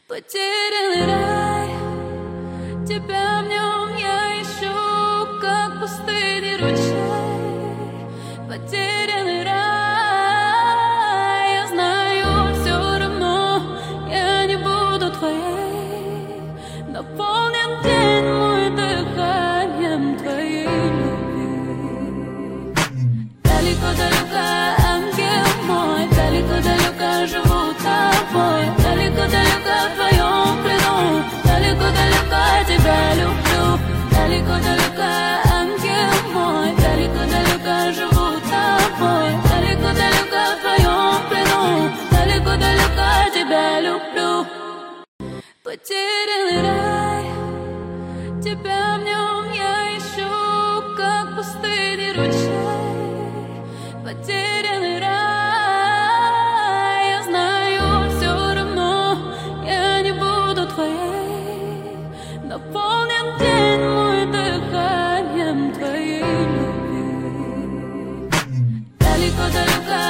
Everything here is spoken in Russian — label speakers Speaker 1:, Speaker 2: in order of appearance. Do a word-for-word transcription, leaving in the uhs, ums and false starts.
Speaker 1: Потерянный рай, тебя в нем я ищу, как пустынный ручей. Потерянный рай, я знаю, все равно я не буду твоей. Наполнен день мой дыханием твоей любви. Далеко-далеко, ангел мой, далеко-далеко живу тобой. Далеко-далеко в твоем плену, далеко-далеко тебя люблю. Далеко-далеко, ангел мой, далеко-далеко живу тобой. Далеко-далеко в твоем плену, далеко-далеко тебя люблю. Потерянный рай, тебя в нем я ищу, как пустынный ручей. Потерянный рай, я знаю, все равно я не буду твоей. Наполнен день мой дыханием твоей любви. Далеко-далеко,